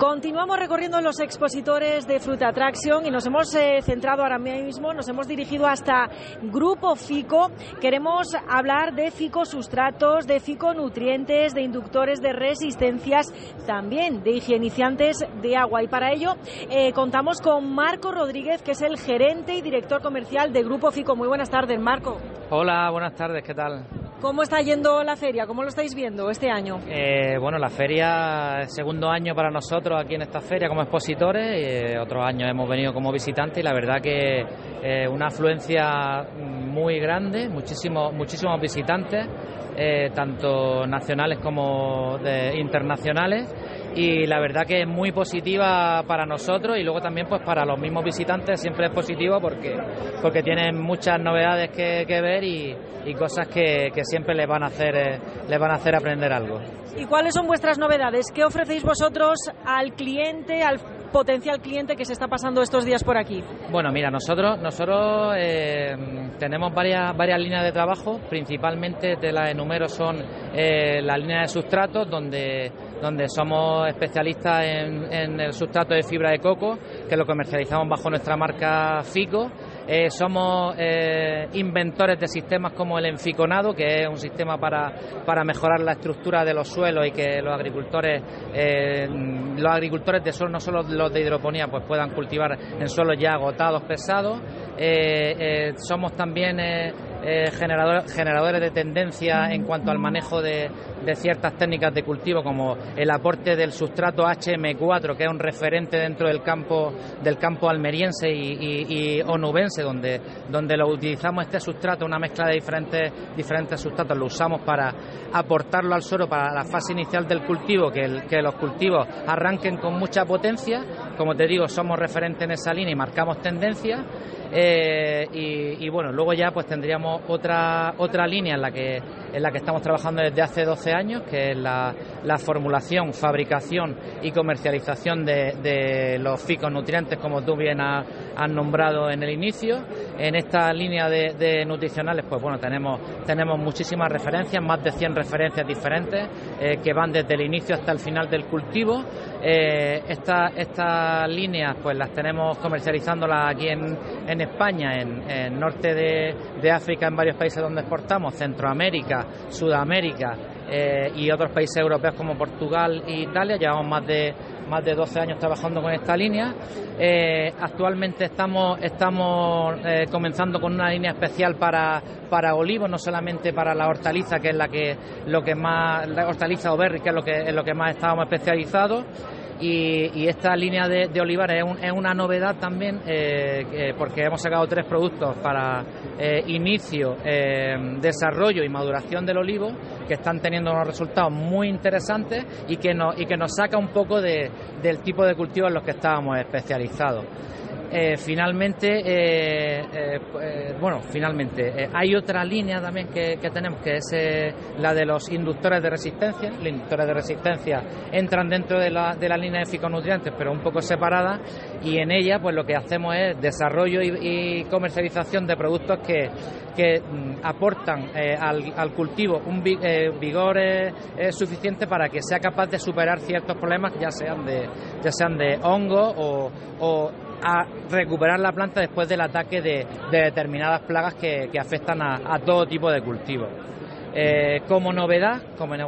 Continuamos recorriendo los expositores de Fruit Attraction y nos hemos centrado ahora mismo, nos hemos dirigido hasta Grupo Fico. Queremos hablar de ficosustratos, de ficonutrientes, de inductores de resistencias, también de higienizantes de agua. Y para ello contamos con Marco Rodríguez, que es el gerente y director comercial de Grupo Fico. Muy buenas tardes, Marco. Hola, buenas tardes, ¿qué tal? ¿Cómo está yendo la feria? ¿Cómo lo estáis viendo este año? Bueno, la feria, segundo año para nosotros aquí en esta feria como expositores, otros años hemos venido como visitantes y la verdad que una afluencia muy grande, muchísimos visitantes, tanto nacionales como internacionales. Y la verdad que es muy positiva para nosotros y luego también pues para los mismos visitantes siempre es positivo porque tienen muchas novedades que ver y cosas que siempre les van a hacer aprender algo. ¿Y cuáles son vuestras novedades? ¿Qué ofrecéis vosotros al cliente, al potencial cliente que se está pasando estos días por aquí? Bueno, mira, nosotros tenemos varias líneas de trabajo, principalmente te las enumero, son las líneas de sustratos donde somos especialistas en el sustrato de fibra de coco, que lo comercializamos bajo nuestra marca Fico. Somos inventores de sistemas como el enficonado, que es un sistema para mejorar la estructura de los suelos y que los agricultores de suelo, no solo los de hidroponía, pues puedan cultivar en suelos ya agotados, pesados. Somos también generadores de tendencia en cuanto al manejo de ciertas técnicas de cultivo, como el aporte del sustrato HM4, que es un referente dentro del campo almeriense y onubense, donde lo utilizamos este sustrato, una mezcla de diferentes sustratos, lo usamos para aportarlo al suelo para la fase inicial del cultivo, que los cultivos arranquen con mucha potencia. Como te digo, somos referentes en esa línea y marcamos tendencia. Y bueno, luego ya pues tendríamos otra línea en la que estamos trabajando desde hace 12 años, que es la formulación, fabricación y comercialización de los ficonutrientes, como tú bien has nombrado en el inicio. En esta línea de nutricionales, pues bueno, tenemos muchísimas referencias, más de 100 referencias diferentes que van desde el inicio hasta el final del cultivo. Estas líneas pues las tenemos comercializándolas aquí en España, en norte de África, en varios países donde exportamos, Centroamérica, Sudamérica y otros países europeos como Portugal e Italia. Llevamos más de 12 años trabajando con esta línea. Actualmente estamos comenzando con una línea especial para olivos, no solamente para la hortaliza, que es la hortaliza o berry, que es en lo que más estábamos especializados. Y esta línea de olivares es una novedad también, porque hemos sacado 3 productos para inicio, desarrollo y maduración del olivo, que están teniendo unos resultados muy interesantes y que nos saca un poco del tipo de cultivos en los que estábamos especializados. Finalmente hay otra línea también que tenemos, que es la de los inductores de resistencia. Los inductores de resistencia entran dentro de la línea de ficonutrientes, pero un poco separadas, y en ella pues lo que hacemos es desarrollo y comercialización de productos que aportan al cultivo un vigor suficiente para que sea capaz de superar ciertos problemas, ya sean de hongo o a recuperar la planta después del ataque de determinadas plagas que afectan a todo tipo de cultivos. Como novedad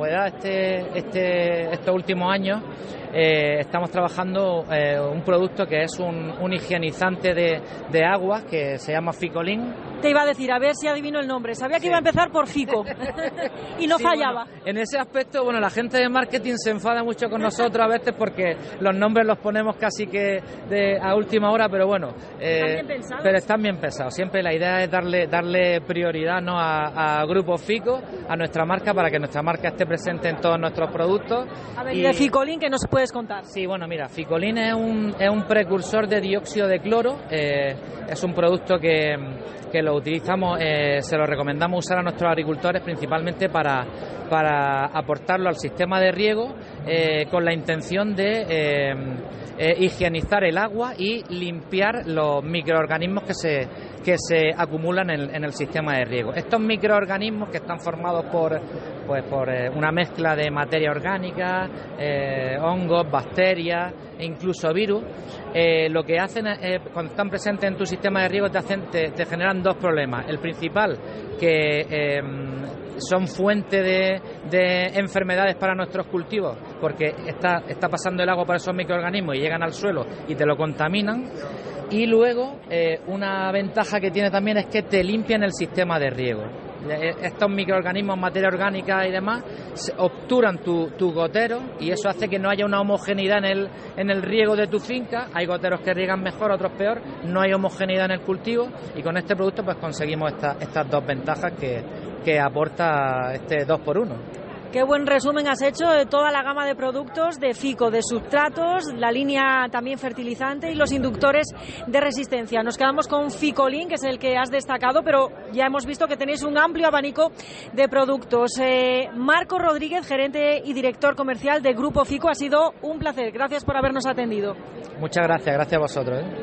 estos últimos años estamos trabajando un producto que es un higienizante de agua que se llama Ficolin. Te iba a decir, a ver si adivino el nombre. Sabía que iba a empezar por Fico y no fallaba. Bueno, en ese aspecto, la gente de marketing se enfada mucho con nosotros a veces porque los nombres los ponemos casi que a última hora, pero bueno, ¿Están bien pensados? Pero están bien pensados. Siempre la idea es darle prioridad, ¿no?, a Grupo Fico, a nuestra marca, para que nuestra marca esté presente en todos nuestros productos. A ver, y de Ficolin, ¿qué nos puedes contar? Sí, bueno, mira, Ficolin es un precursor de dióxido de cloro. Es un producto que lo utilizamos, se lo recomendamos usar a nuestros agricultores principalmente para aportarlo al sistema de riego, con la intención de higienizar el agua y limpiar los microorganismos que se acumulan en el sistema de riego. Estos microorganismos, que están formados pues por una mezcla de materia orgánica, hongos, bacterias e incluso virus. Lo que hacen cuando están presentes en tu sistema de riego te generan dos problemas. El principal, que son fuente de enfermedades para nuestros cultivos, porque está pasando el agua por esos microorganismos y llegan al suelo y te lo contaminan. Y luego, una ventaja que tiene también es que te limpian el sistema de riego. Estos microorganismos, materia orgánica y demás, obturan tu gotero, y eso hace que no haya una homogeneidad en el riego de tu finca. Hay goteros que riegan mejor, otros peor, no hay homogeneidad en el cultivo, y con este producto pues conseguimos estas dos ventajas que aporta este 2x1. Qué buen resumen has hecho de toda la gama de productos de FICO, de sustratos, la línea también fertilizante y los inductores de resistencia. Nos quedamos con Ficolin, que es el que has destacado, pero ya hemos visto que tenéis un amplio abanico de productos. Marco Rodríguez, gerente y director comercial de Grupo FICO, ha sido un placer. Gracias por habernos atendido. Muchas gracias a vosotros.